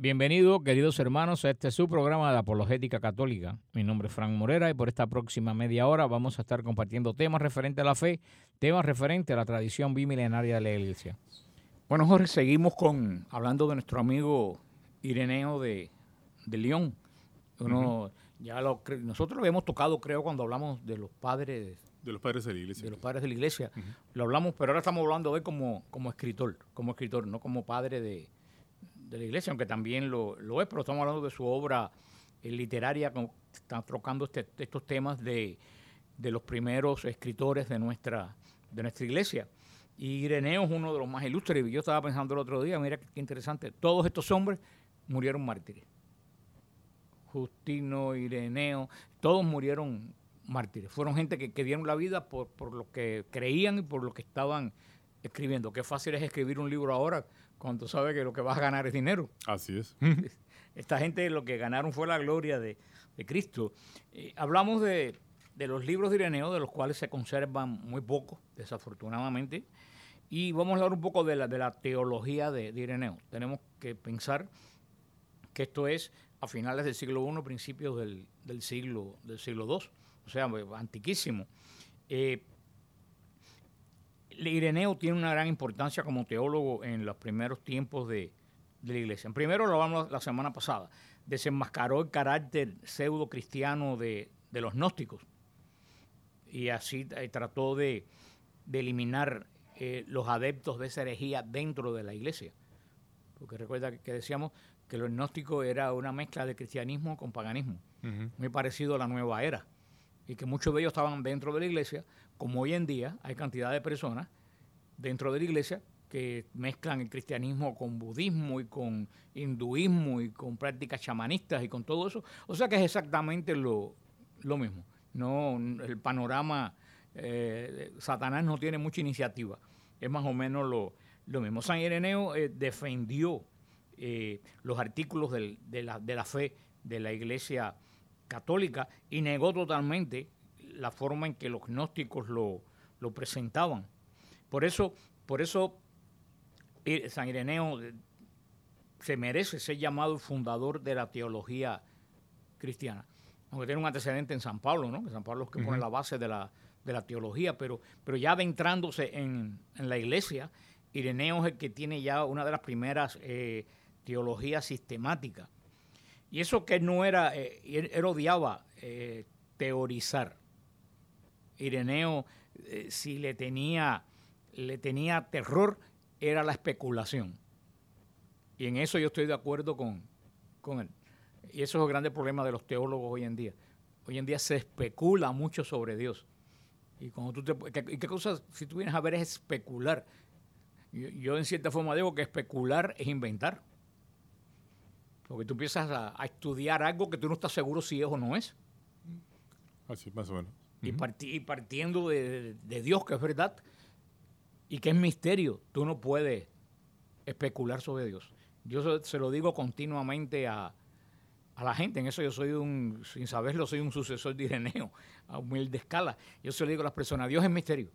Bienvenidos, queridos hermanos, a este su programa de Apologética Católica. Mi nombre es Frank Morera y por esta próxima media hora vamos a estar compartiendo temas referentes a la fe, temas referentes a la tradición bimilenaria de la Iglesia. Bueno, Jorge, seguimos hablando de nuestro amigo Ireneo de León. Nosotros lo habíamos tocado, creo, cuando hablamos de los padres de los padres de la Iglesia. De los padres de la Iglesia. Lo hablamos, pero ahora estamos hablando de él como escritor, no como padre de la Iglesia, aunque también lo es, pero estamos hablando de su obra literaria, están tocando estos temas de los primeros escritores de nuestra Iglesia. Y Ireneo es uno de los más ilustres. Yo estaba pensando el otro día, mira qué interesante, todos estos hombres murieron mártires. Justino, Ireneo, todos murieron mártires. Fueron gente que dieron la vida por lo que creían y por lo que estaban escribiendo. Qué fácil es escribir un libro ahora cuando sabes que lo que vas a ganar es dinero. Así es. Esta gente lo que ganaron fue la gloria de Cristo. Hablamos de los libros de Ireneo, de los cuales se conservan muy pocos, desafortunadamente, y vamos a hablar un poco de la teología de Ireneo. Tenemos que pensar que esto es a finales del siglo I, principios del siglo II, o sea, antiquísimo. Ireneo tiene una gran importancia como teólogo en los primeros tiempos de la Iglesia. Primero, lo hablamos la semana pasada, desenmascaró el carácter pseudo cristiano de los gnósticos y así trató de eliminar los adeptos de esa herejía dentro de la Iglesia. Porque recuerda que decíamos que los gnósticos era una mezcla de cristianismo con paganismo, muy parecido a la nueva era, y que muchos de ellos estaban dentro de la Iglesia, como hoy en día hay cantidad de personas dentro de la Iglesia que mezclan el cristianismo con budismo y con hinduismo y con prácticas chamanistas y con todo eso. O sea que es exactamente lo mismo. No, el panorama, Satanás no tiene mucha iniciativa. Es más o menos lo mismo. San Ireneo defendió los artículos de la fe de la Iglesia católica y negó totalmente la forma en que los gnósticos lo presentaban. Por eso San Ireneo se merece ser llamado el fundador de la teología cristiana, aunque tiene un antecedente en San Pablo, ¿no? Que San Pablo es que pone la base de la teología, pero ya adentrándose en la Iglesia, Ireneo es el que tiene ya una de las primeras teologías sistemáticas. Y eso que no era, él odiaba teorizar. Ireneo, si le tenía terror, era la especulación. Y en eso yo estoy de acuerdo con él. Y eso es el grande problema de los teólogos hoy en día. Hoy en día se especula mucho sobre Dios. Y cuando ¿qué cosa, si tú vienes a ver, es especular? Yo en cierta forma digo que especular es inventar. Porque tú empiezas a estudiar algo que tú no estás seguro si es o no es. Así, más o menos. Y partiendo de Dios, que es verdad, y que es misterio, tú no puedes especular sobre Dios. Yo se lo digo continuamente a la gente. En eso yo soy sin saberlo, soy un sucesor de Ireneo, a humilde escala. Yo se lo digo a las personas, Dios es misterio.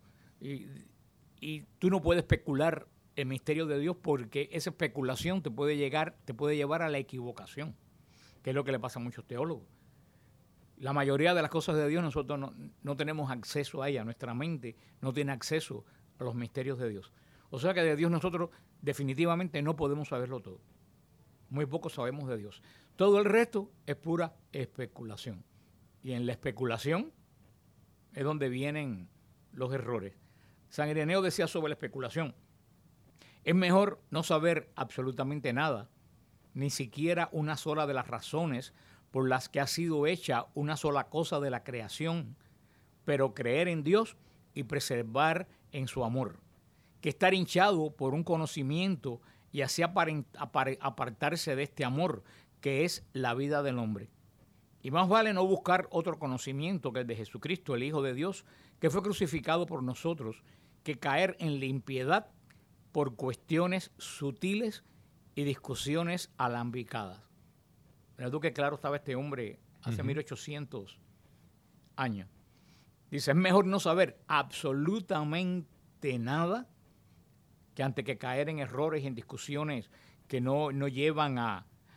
Y tú no puedes especular el misterio de Dios porque esa especulación te puede llevar a la equivocación, que es lo que le pasa a muchos teólogos. La mayoría de las cosas de Dios nosotros no tenemos acceso a ella, nuestra mente no tiene acceso a los misterios de Dios. O sea que de Dios nosotros definitivamente no podemos saberlo todo. Muy poco sabemos de Dios. Todo el resto es pura especulación. Y en la especulación es donde vienen los errores. San Ireneo decía sobre la especulación: es mejor no saber absolutamente nada, ni siquiera una sola de las razones por las que ha sido hecha una sola cosa de la creación, pero creer en Dios y preservar en su amor, que estar hinchado por un conocimiento y así apartarse de este amor que es la vida del hombre. Y más vale no buscar otro conocimiento que el de Jesucristo, el Hijo de Dios, que fue crucificado por nosotros, que caer en la impiedad por cuestiones sutiles y discusiones alambicadas. Mira tú qué claro estaba este hombre hace 1800 años. Dice, es mejor no saber absolutamente nada que antes que caer en errores y en discusiones que no llevan a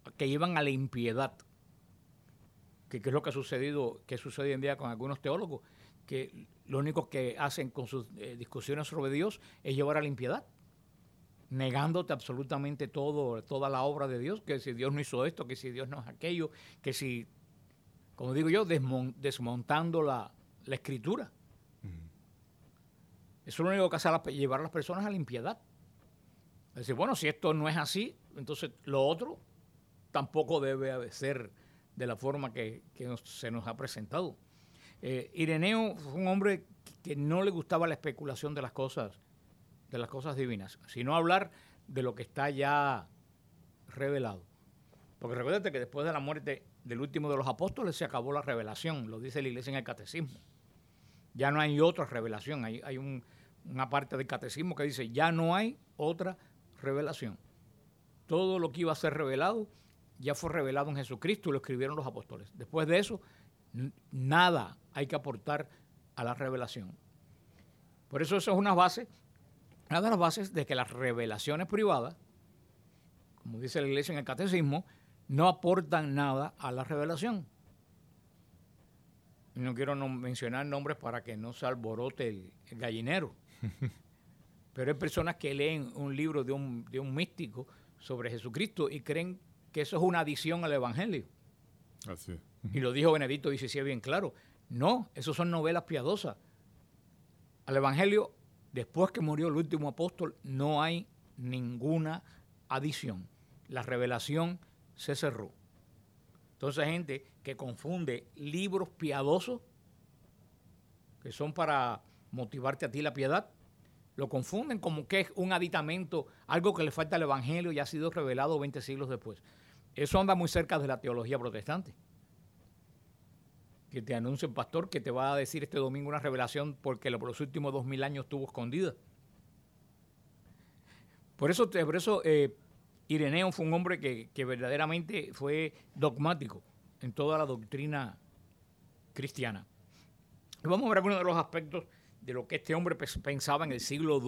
que iban a la impiedad, que es lo que sucede hoy en día con algunos teólogos, que lo único que hacen con sus discusiones sobre Dios es llevar a la impiedad, negándote absolutamente toda la obra de Dios, que si Dios no hizo esto, que si Dios no es aquello, que si, como digo yo, desmontando la Escritura. Eso es lo único que hace llevar a las personas a la impiedad. Es decir, bueno, si esto no es así, entonces lo otro tampoco debe ser de la forma que se nos ha presentado. Ireneo fue un hombre que no le gustaba la especulación de las cosas divinas, sino hablar de lo que está ya revelado. Porque recuérdate que después de la muerte del último de los apóstoles se acabó la revelación, lo dice la Iglesia en el Catecismo. Ya no hay otra revelación, hay una parte del Catecismo que dice, ya no hay otra revelación. Todo lo que iba a ser revelado ya fue revelado en Jesucristo y lo escribieron los apóstoles. Después de eso, nada hay que aportar a la revelación. Por eso es una de las bases de que las revelaciones privadas, como dice la Iglesia en el Catecismo, no aportan nada a la revelación. No quiero mencionar nombres para que no se alborote el gallinero. Pero hay personas que leen un libro de un místico sobre Jesucristo y creen que eso es una adición al Evangelio. Así es. Y lo dijo Benedicto XVI bien claro. No, eso son novelas piadosas. Al Evangelio, después que murió el último apóstol, no hay ninguna adición. La revelación se cerró. Entonces hay gente que confunde libros piadosos, que son para motivarte a ti la piedad, lo confunden como que es un aditamento, algo que le falta al Evangelio y ha sido revelado 20 siglos después. Eso anda muy cerca de la teología protestante. Que te anuncia un pastor que te va a decir este domingo una revelación porque por los últimos 2000 años estuvo escondida. Por eso Ireneo fue un hombre que verdaderamente fue dogmático en toda la doctrina cristiana. Y vamos a ver algunos de los aspectos de lo que este hombre pensaba en el siglo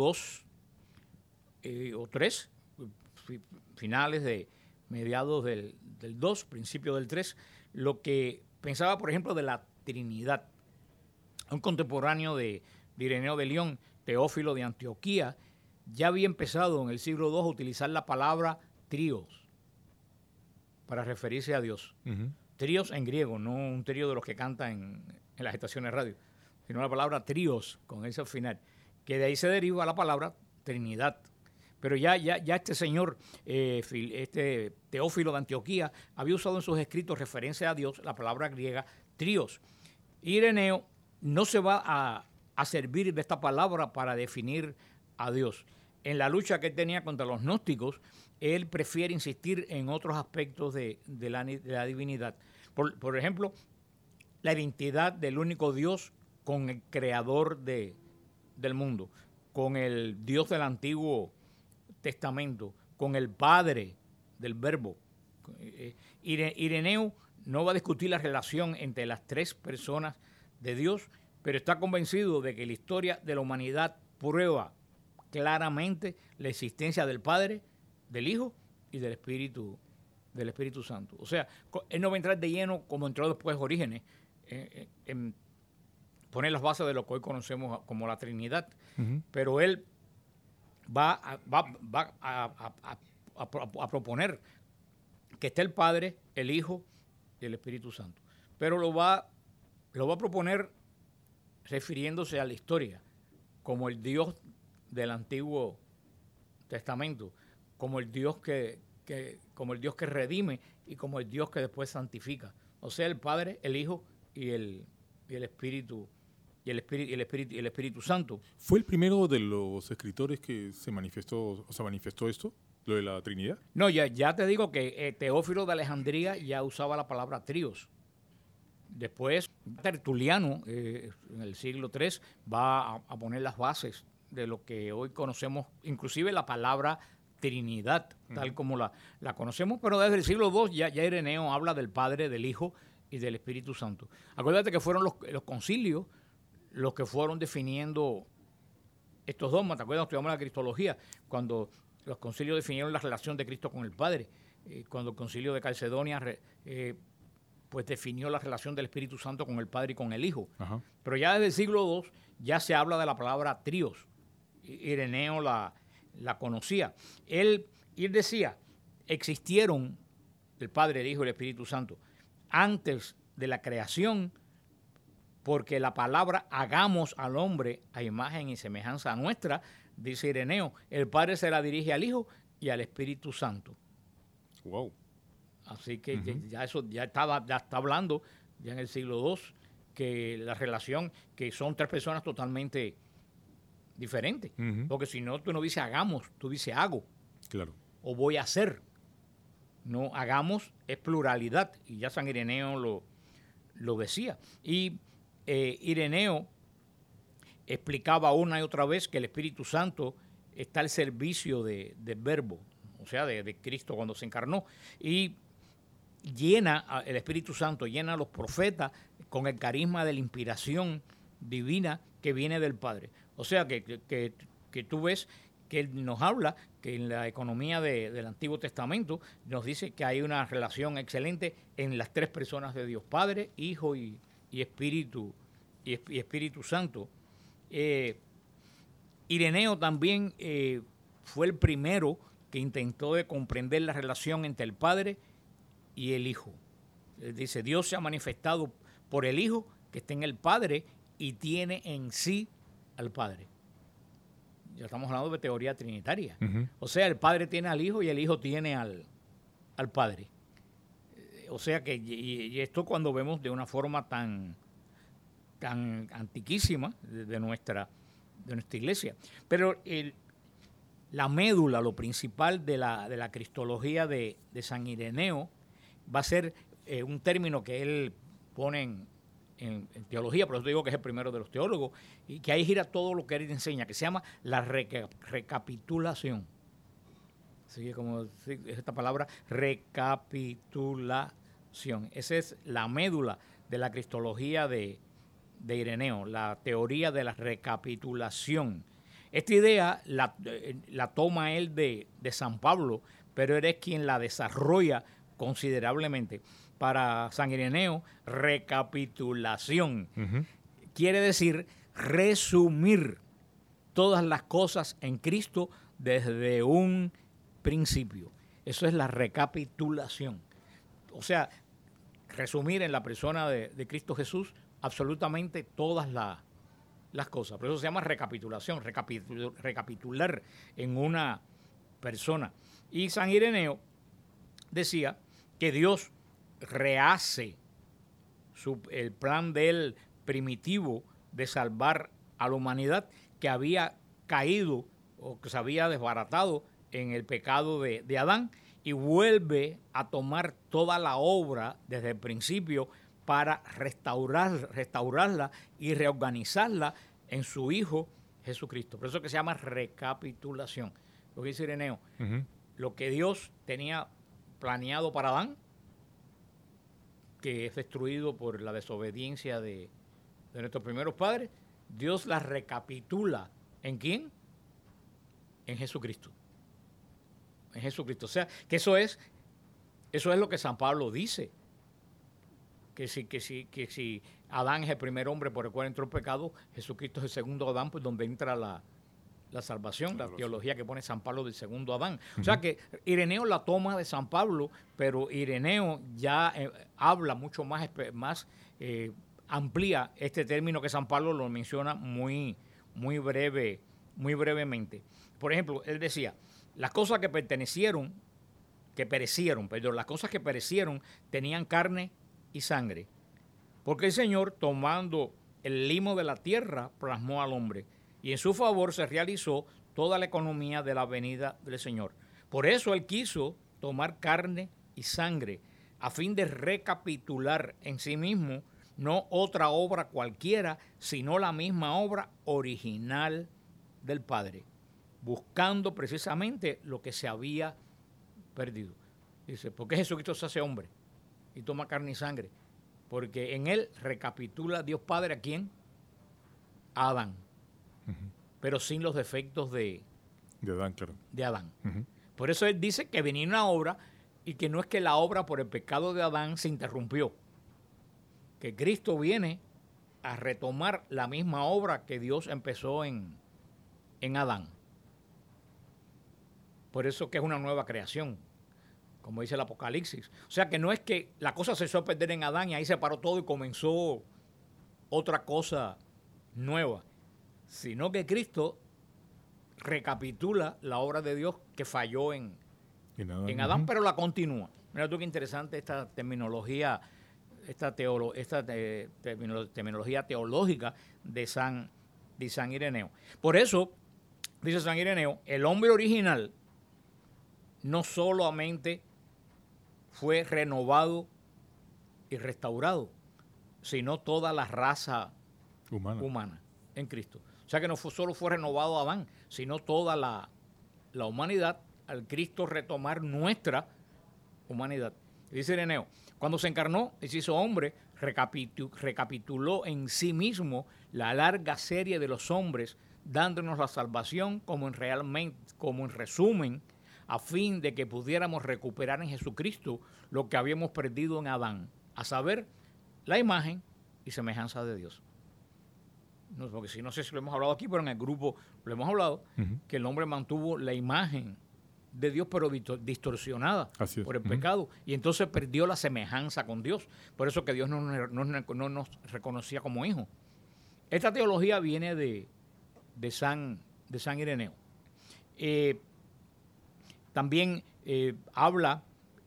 II o III, finales de mediados del II, principios del III, lo que pensaba, por ejemplo, de la Trinidad. Un contemporáneo de Ireneo de León, Teófilo de Antioquía, ya había empezado en el siglo II a utilizar la palabra tríos para referirse a Dios. Uh-huh. Tríos en griego, no un trío de los que cantan en las estaciones de radio, sino la palabra tríos con ese final, que de ahí se deriva la palabra Trinidad. Pero ya este señor, este Teófilo de Antioquía, había usado en sus escritos referencia a Dios la palabra griega tríos. Ireneo no se va a servir de esta palabra para definir a Dios. En la lucha que él tenía contra los gnósticos, él prefiere insistir en otros aspectos de la divinidad. Por ejemplo, la identidad del único Dios con el creador del mundo, con el Dios del Antiguo Testamento, con el Padre del Verbo. Ireneo no va a discutir la relación entre las tres personas de Dios, pero está convencido de que la historia de la humanidad prueba claramente la existencia del Padre, del Hijo y del Espíritu Santo. O sea, él no va a entrar de lleno como entró después Orígenes, en poner las bases de lo que hoy conocemos como la Trinidad, uh-huh. Pero él va a proponer que esté el Padre, el Hijo y el Espíritu Santo. Pero lo va a proponer refiriéndose a la historia, como el Dios del Antiguo Testamento, como el Dios que redime y como el Dios que después santifica. O sea, el Padre, el Hijo y el Espíritu Santo. ¿Fue el primero de los escritores que manifestó esto, lo de la Trinidad? No, ya te digo que Teófilo de Alejandría ya usaba la palabra tríos. Después, Tertuliano, en el siglo III, va a poner las bases de lo que hoy conocemos, inclusive la palabra Trinidad, tal como la conocemos, pero desde el siglo II ya Ireneo habla del Padre, del Hijo y del Espíritu Santo. Acuérdate que fueron los concilios los que fueron definiendo estos dogmas. ¿Te acuerdas? Estudiamos la cristología, cuando los concilios definieron la relación de Cristo con el Padre. cuando el Concilio de Calcedonia pues definió la relación del Espíritu Santo con el Padre y con el Hijo. Ajá. Pero ya desde el siglo II ya se habla de la palabra trios. Ireneo la conocía. Él decía, existieron el Padre, el Hijo y el Espíritu Santo antes de la creación, porque la palabra hagamos al hombre a imagen y semejanza nuestra, dice Ireneo, el Padre se la dirige al Hijo y al Espíritu Santo. Wow. Así que ya está hablando ya en el siglo II que la relación, que son tres personas totalmente diferentes. Porque si no, tú no dices hagamos, tú dices hago. Claro. O voy a hacer. No, hagamos es pluralidad. Y ya San Ireneo lo decía. Y Ireneo explicaba una y otra vez que el Espíritu Santo está al servicio del Verbo, o sea, de Cristo cuando se encarnó. Y el Espíritu Santo llena a los profetas con el carisma de la inspiración divina que viene del Padre. O sea, que tú ves que él nos habla que en la economía del Antiguo Testamento nos dice que hay una relación excelente en las tres personas de Dios, Padre, Hijo y Espíritu Santo. Ireneo también fue el primero que intentó de comprender la relación entre el Padre y el Hijo. Él dice, Dios se ha manifestado por el Hijo que está en el Padre y tiene en sí al Padre. Ya estamos hablando de teoría trinitaria. O sea, el Padre tiene al Hijo y el Hijo tiene al Padre. O sea que, y esto cuando vemos de una forma tan antiquísima de nuestra iglesia. Pero la médula, lo principal de la cristología de San Ireneo va a ser un término que él pone en teología, por eso digo que es el primero de los teólogos, y que ahí gira todo lo que él enseña, que se llama la recapitulación. Así que como es esta palabra, recapitulación. Esa es la médula de la cristología de Ireneo, la teoría de la recapitulación. Esta idea la toma él de San Pablo, pero él es quien la desarrolla considerablemente. Para San Ireneo, recapitulación quiere decir resumir todas las cosas en Cristo desde un principio. Eso es la recapitulación. O sea, resumir en la persona de Cristo Jesús absolutamente todas las cosas. Por eso se llama recapitulación, recapitular en una persona. Y San Ireneo decía que Dios rehace el plan del primitivo de salvar a la humanidad que había caído o que se había desbaratado en el pecado de Adán, y vuelve a tomar toda la obra desde el principio para restaurarla y reorganizarla en su Hijo Jesucristo. Por eso que se llama recapitulación. Lo que dice Ireneo, lo que Dios tenía planeado para Adán, que es destruido por la desobediencia de nuestros primeros padres, Dios la recapitula. ¿En quién? En Jesucristo. En Jesucristo. O sea, que eso es lo que San Pablo dice. Que si Adán es el primer hombre por el cual entró el pecado, Jesucristo es el segundo Adán, pues donde entra la salvación, la teología que pone San Pablo del segundo Adán. O sea que Ireneo la toma de San Pablo, pero Ireneo ya habla mucho más amplía este término que San Pablo lo menciona muy brevemente. Por ejemplo, él decía, las cosas que perecieron, las cosas que perecieron tenían carne y sangre, porque el Señor, tomando el limo de la tierra, plasmó al hombre, y en su favor se realizó toda la economía de la venida del Señor. Por eso él quiso tomar carne y sangre, a fin de recapitular en sí mismo no otra obra cualquiera, sino la misma obra original del Padre, buscando precisamente lo que se había perdido. Dice, ¿por qué Jesucristo se hace hombre y toma carne y sangre? Porque en él recapitula Dios Padre, ¿a quién? A Adán. Pero sin los defectos de Adán, claro. Por eso él dice que venía una obra y que no es que la obra por el pecado de Adán se interrumpió, que Cristo viene a retomar la misma obra que Dios empezó en Adán. Por eso que es una nueva creación, como dice el Apocalipsis. O sea que no es que la cosa se echó a perder en Adán y ahí se paró todo y comenzó otra cosa nueva, sino que Cristo recapitula la obra de Dios que falló en Adán, pero la continúa. Mira tú qué interesante esta terminología, terminología teológica de San Ireneo. Por eso, dice San Ireneo, el hombre original no solamente fue renovado y restaurado, sino toda la raza humana en Cristo. O sea que no solo fue renovado Adán, sino toda la humanidad al Cristo retomar nuestra humanidad. Dice Ireneo, cuando se encarnó y se hizo hombre, recapituló en sí mismo la larga serie de los hombres, dándonos la salvación como en resumen, a fin de que pudiéramos recuperar en Jesucristo lo que habíamos perdido en Adán, a saber, la imagen y semejanza de Dios. No, porque si no sé si lo hemos hablado aquí, pero en el grupo lo hemos hablado, que el hombre mantuvo la imagen de Dios, pero distorsionada por el pecado, y entonces perdió la semejanza con Dios. Por eso que Dios no nos reconocía como hijos. Esta teología viene de San Ireneo. También habla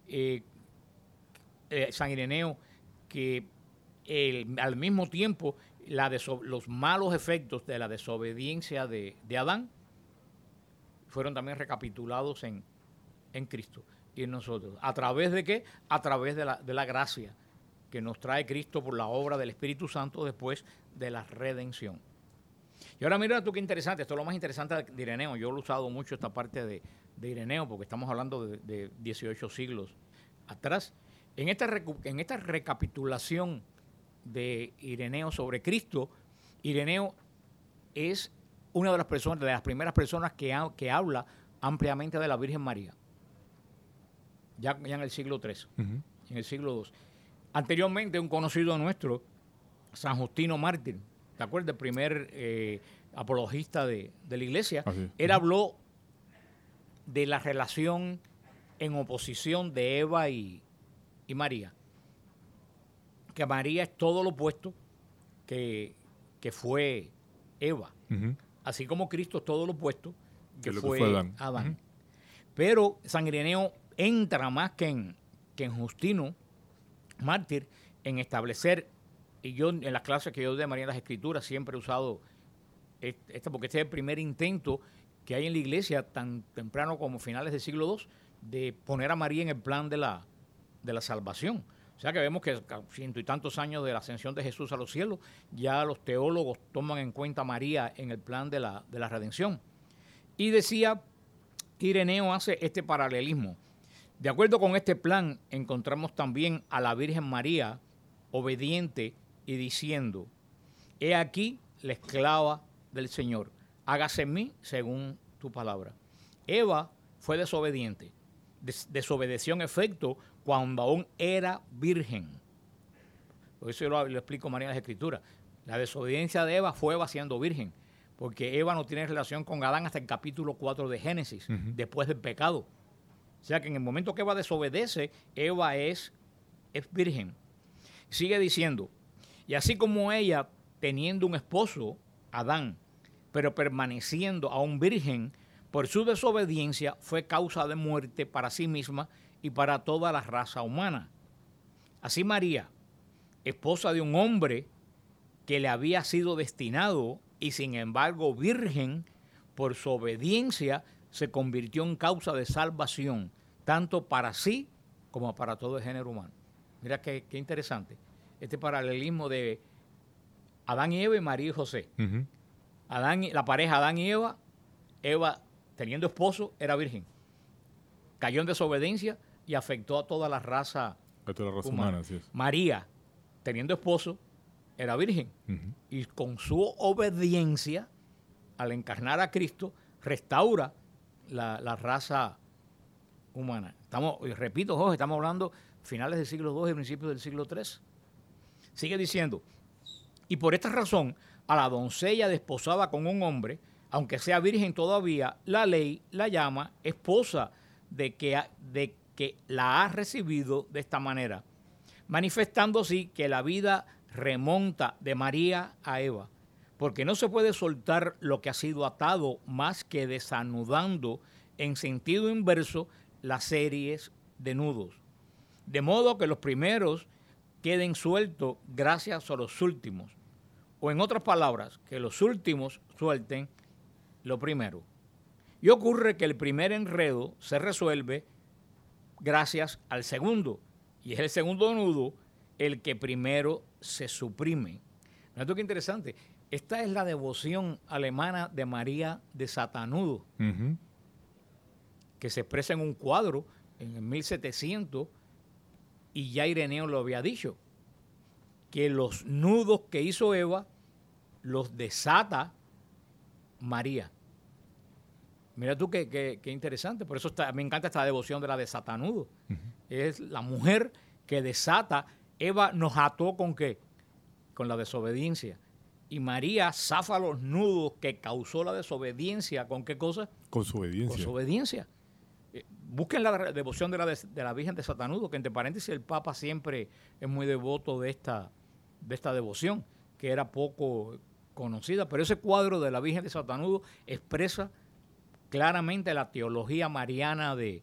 San Ireneo que al mismo tiempo los malos efectos de la desobediencia de Adán fueron también recapitulados en Cristo y en nosotros. ¿A través de qué? A través de la gracia que nos trae Cristo por la obra del Espíritu Santo después de la redención. Y ahora mira tú qué interesante, esto es lo más interesante de Ireneo. Yo lo he usado mucho esta parte de Ireneo porque estamos hablando de 18 siglos atrás. En esta recapitulación de Ireneo sobre Cristo, Ireneo es una de las primeras personas que habla ampliamente de la Virgen María. Ya en el siglo III, en el siglo II. Anteriormente, un conocido nuestro, San Justino Mártir, ¿te acuerdas? El primer apologista de la iglesia. Él habló de la relación en oposición de Eva y María. Que María es todo lo opuesto que fue Eva. Así como Cristo es todo lo opuesto que fue Adán. Pero San Ireneo entra más que en Justino Mártir en establecer, y yo en las clases que yo doy de María en las Escrituras siempre he usado porque este es el primer intento que hay en la iglesia tan temprano como finales del siglo II de poner a María en el plan de la salvación. O sea que vemos que a 100 y tantos años de la ascensión de Jesús a los cielos, ya los teólogos toman en cuenta a María en el plan de la redención. Y decía que Ireneo hace este paralelismo. De acuerdo con este plan, encontramos también a la Virgen María obediente y diciendo: he aquí la esclava del Señor, hágase en mí según tu palabra. Eva fue desobediente, desobedeció en efecto cuando aún era virgen. Por eso yo lo explico María en las Escrituras. La desobediencia de Eva fue Eva siendo virgen, porque Eva no tiene relación con Adán hasta el capítulo 4 de Génesis, después del pecado. O sea que en el momento que Eva desobedece, Eva es virgen. Sigue diciendo: y así como ella, teniendo un esposo, Adán, pero permaneciendo aún virgen, por su desobediencia fue causa de muerte para sí misma y para toda la raza humana. Así María, esposa de un hombre que le había sido destinado y sin embargo virgen, por su obediencia se convirtió en causa de salvación, tanto para sí como para todo el género humano. Mira qué interesante este paralelismo de Adán y Eva y María y José. La pareja Adán y Eva, teniendo esposo, era virgen. Cayó en desobediencia y afectó a toda la raza humana. Así es. María, teniendo esposo, era virgen. Y con su obediencia, al encarnar a Cristo, restaura la raza humana. Repito, Jorge, estamos hablando finales del siglo II y principios del siglo III. Sigue diciendo, y por esta razón, a la doncella desposada con un hombre, aunque sea virgen todavía, la ley la llama esposa de que la ha recibido de esta manera, manifestando así que la vida remonta de María a Eva, porque no se puede soltar lo que ha sido atado más que desanudando en sentido inverso las series de nudos, de modo que los primeros queden sueltos gracias a los últimos, o en otras palabras, que los últimos suelten lo primero. Y ocurre que el primer enredo se resuelve gracias al segundo, y es el segundo nudo el que primero se suprime. ¿No? Qué interesante. Esta es la devoción alemana de María de Satanudo, que se expresa en un cuadro en el 1700, y ya Ireneo lo había dicho, que los nudos que hizo Eva los desata María. Mira tú qué interesante. Por eso me encanta esta devoción de la de Satanudo. Es la mujer que desata. Eva nos ató ¿con qué? Con la desobediencia. Y María zafa los nudos que causó la desobediencia. ¿Con qué cosa? Con su obediencia. Con su obediencia. Busquen la devoción de la Virgen de Satanudo, que entre paréntesis el Papa siempre es muy devoto de esta devoción, que era poco conocida. Pero ese cuadro de la Virgen de Satanudo expresa claramente la teología mariana de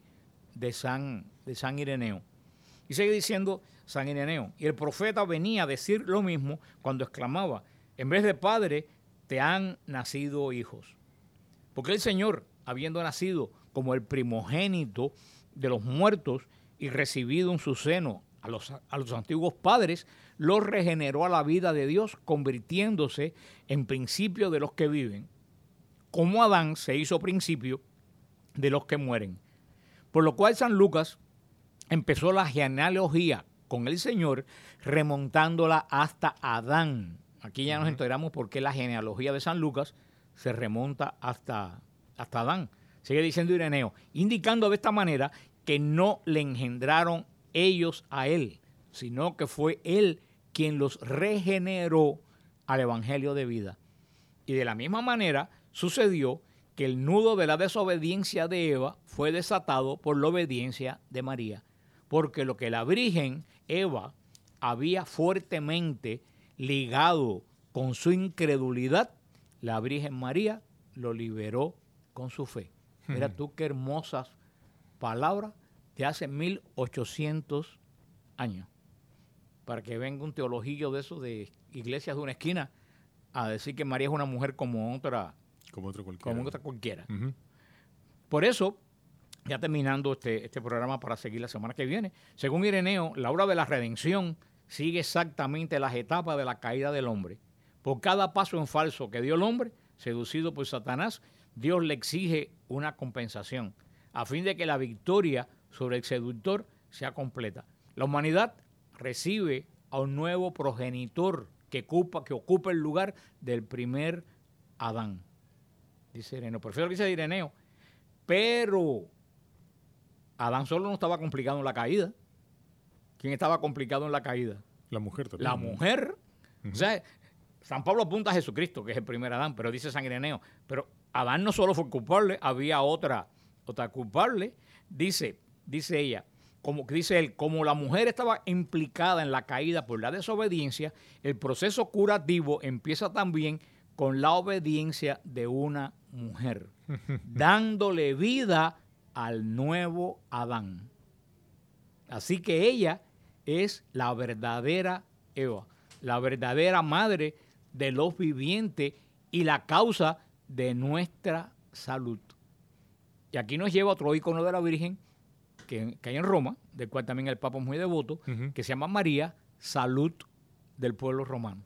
San Ireneo. Y sigue diciendo San Ireneo, y el profeta venía a decir lo mismo cuando exclamaba, en vez de padre, te han nacido hijos. Porque el Señor, habiendo nacido como el primogénito de los muertos y recibido en su seno a los antiguos padres, los regeneró a la vida de Dios, convirtiéndose en principio de los que viven, como Adán se hizo principio de los que mueren. Por lo cual San Lucas empezó la genealogía con el Señor, remontándola hasta Adán. Aquí ya nos enteramos por qué la genealogía de San Lucas se remonta hasta Adán. Sigue diciendo Ireneo, indicando de esta manera que no le engendraron ellos a él, sino que fue él quien los regeneró al evangelio de vida. Y de la misma manera sucedió que el nudo de la desobediencia de Eva fue desatado por la obediencia de María, porque lo que la Virgen Eva había fuertemente ligado con su incredulidad, la Virgen María lo liberó con su fe. Mira tú qué hermosas palabras de hace 1800 años. Para que venga un teologillo de esos de iglesias de una esquina a decir que María es una mujer como otra cualquiera. Por eso, ya terminando este programa para seguir la semana que viene, según Ireneo, la obra de la redención sigue exactamente las etapas de la caída del hombre. Por cada paso en falso que dio el hombre, seducido por Satanás, Dios le exige una compensación, a fin de que la victoria sobre el seductor sea completa. La humanidad recibe a un nuevo progenitor que ocupa el lugar del primer Adán. Dice Ireneo. Prefiero que dice Ireneo. Pero Adán solo no estaba complicado en la caída. ¿Quién estaba complicado en la caída? La mujer también. La mujer. O sea, San Pablo apunta a Jesucristo, que es el primer Adán, pero dice San Ireneo. Pero Adán no solo fue culpable, había otra culpable. Dice ella, dice él, como la mujer estaba implicada en la caída por la desobediencia, el proceso curativo empieza también con la obediencia de una mujer, dándole vida al nuevo Adán. Así que ella es la verdadera Eva, la verdadera madre de los vivientes y la causa de nuestra salud. Y aquí nos lleva otro icono de la Virgen que hay en Roma, del cual también el Papa es muy devoto, que se llama María, salud del pueblo romano,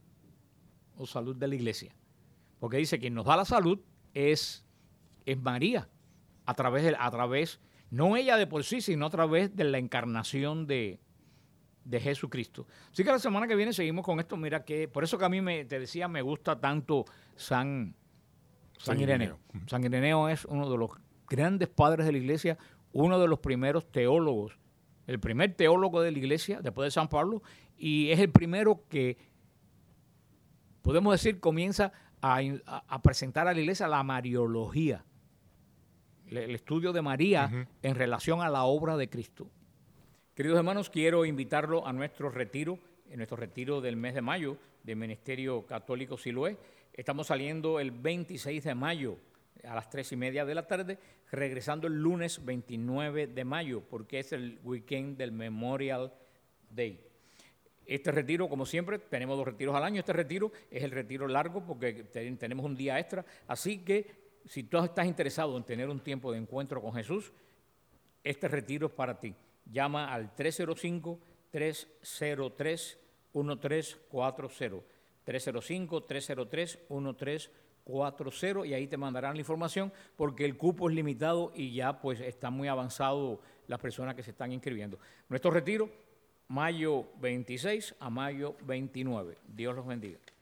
o salud de la iglesia. Porque dice que quien nos da la salud es María, a través, no ella de por sí, sino a través de la encarnación de Jesucristo. Así que la semana que viene seguimos con esto. Mira que, por eso que a mí te decía, me gusta tanto San Ireneo. San Ireneo es uno de los grandes padres de la iglesia, uno de los primeros teólogos, el primer teólogo de la iglesia después de San Pablo, y es el primero que, podemos decir, comienza a presentar a la iglesia la mariología, el estudio de María en relación a la obra de Cristo. Queridos hermanos, quiero invitarlo a nuestro retiro, en nuestro retiro del mes de mayo del Ministerio Católico Siloé. Estamos saliendo el 26 de mayo a las 3:30 de la tarde, regresando el lunes 29 de mayo, porque es el weekend del Memorial Day. Este retiro, como siempre, tenemos 2 retiros al año. Este retiro es el retiro largo porque tenemos un día extra. Así que si tú estás interesado en tener un tiempo de encuentro con Jesús, este retiro es para ti. Llama al 305-303-1340. 305-303-1340 y ahí te mandarán la información porque el cupo es limitado y ya pues está muy avanzado las personas que se están inscribiendo. Nuestro retiro, mayo 26 a mayo 29. Dios los bendiga.